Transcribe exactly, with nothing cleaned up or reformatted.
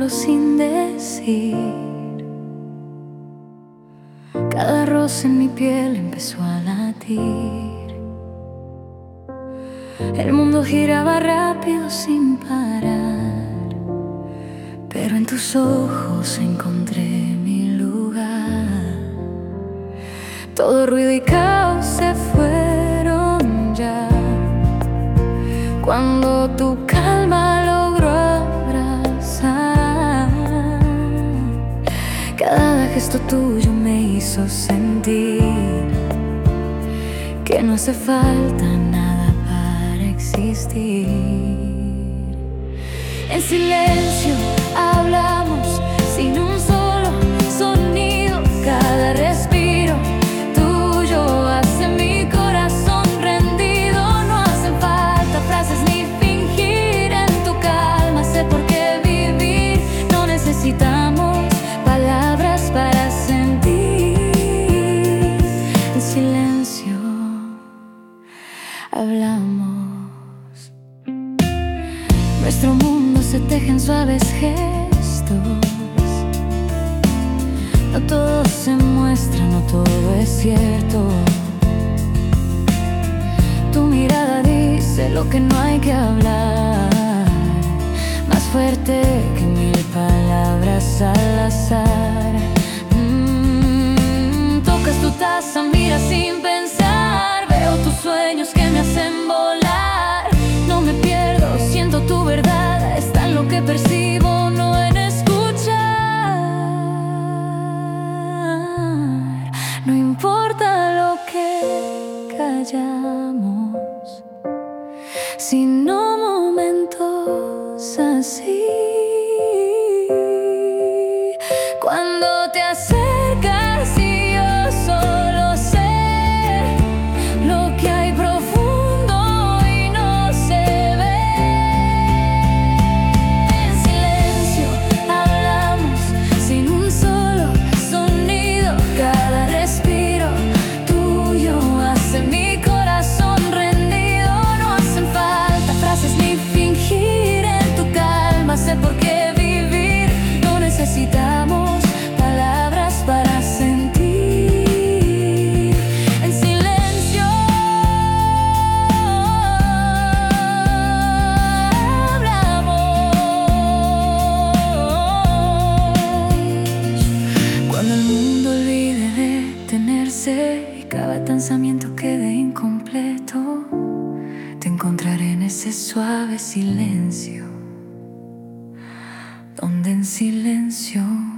hablando sin decir. Cada rosa en mi piel empezó a latir. El mundo giraba rápido sin parar, pero en tus ojos encontré mi lugar. Todo ruido y caos se fueron ya cuando tu calma logró abrazar. Cada gesto tuyo me hizo sentir que no hace falta nada para existir. En silencio hablamos sin un solo sonido. Cada respiro tuyo hace mi corazón rendido. No hacen falta frases ni fingir en tu calma. Sé por qué vivir. No necesitamos palabras para sentir. En silencio hablamos. Nuestro mundo se teje en suaves gestos. No todo se muestra, no todo es cierto. Tu mirada dice lo que no hay que hablar, más fuerte que mil palabras al azar. mm, Tocas tu taza, miras sin pensar. Veo tus sueños que me hacen volar. No me pierdo, siento tu verdad. Está en lo que percibo, no en escuchar. No importa lo que callamos, sino momentos así. Cuando te acercas y yo solo sé lo que hay profundo y no se ve. En silencio hablamos sin un solo sonido. Cada respiro tuyo hace mi corazón rendido. No hacen falta frases ni fingir en tu calma. Sé por qué vivir. No necesitamos palabras para sentir. En silencio hablamos. Cuando el mundo olvide detenerse y cada pensamiento quede incompleto, te encontraré en ese suave silencio, donde en silencio